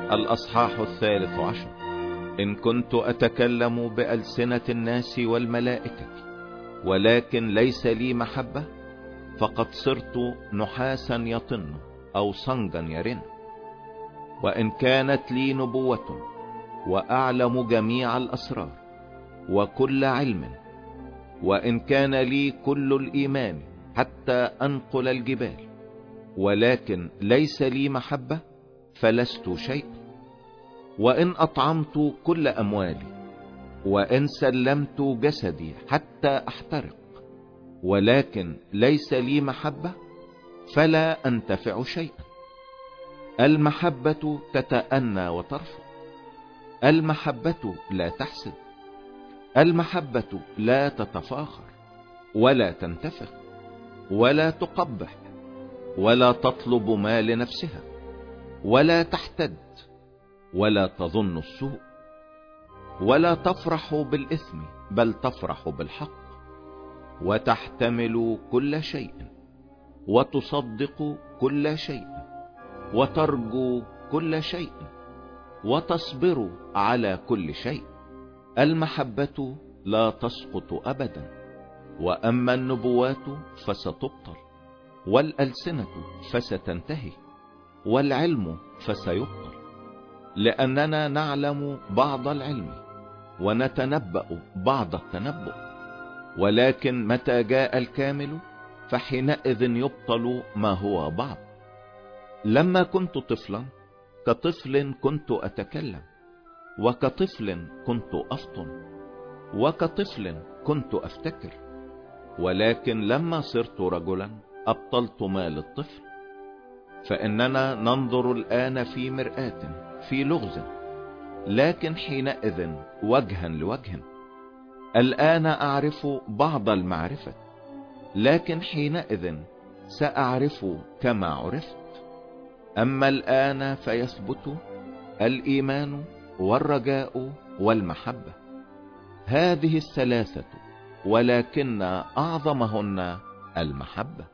الأصحاح 13. إن كنت أتكلم بألسنة الناس والملائكة ولكن ليس لي محبة، فقد صرت نحاسا يطن أو صنجا يرن. وإن كانت لي نبوة وأعلم جميع الأسرار وكل علم، وإن كان لي كل الإيمان حتى أنقل الجبال، ولكن ليس لي محبة، فلست شيء. وإن أطعمت كل أموالي، وإن سلمت جسدي حتى أحترق، ولكن ليس لي محبة، فلا أنتفع شيئا. المحبة تتأنى وترفق، المحبة لا تحسد، المحبة لا تتفاخر ولا تنتفخ ولا تقبح، ولا تطلب ما لنفسها، ولا تحتد، ولا تظن السوء، ولا تفرح بالإثم، بل تفرح بالحق، وتحتمل كل شيء، وتصدق كل شيء، وترجو كل شيء، وتصبر على كل شيء. المحبة لا تسقط أبدا. وأما النبوات فستبطل، والألسنة فستنتهي، والعلم فسيبطل، لأننا نعلم بعض العلم ونتنبأ بعض التنبؤ. ولكن متى جاء الكامل فحينئذ يبطل ما هو بعض. لما كنت طفلا كطفل كنت أتكلم، وكطفل كنت أفطن، وكطفل كنت أفتكر. ولكن لما صرت رجلا أبطلت ما للطفل. فإننا ننظر الآن في مرآة في لغز، لكن حينئذ وجها لوجه. الآن أعرف بعض المعرفة، لكن حينئذ سأعرف كما عرفت. أما الآن فيثبت الإيمان والرجاء والمحبة، هذه الثلاثة، ولكن أعظمهن المحبة.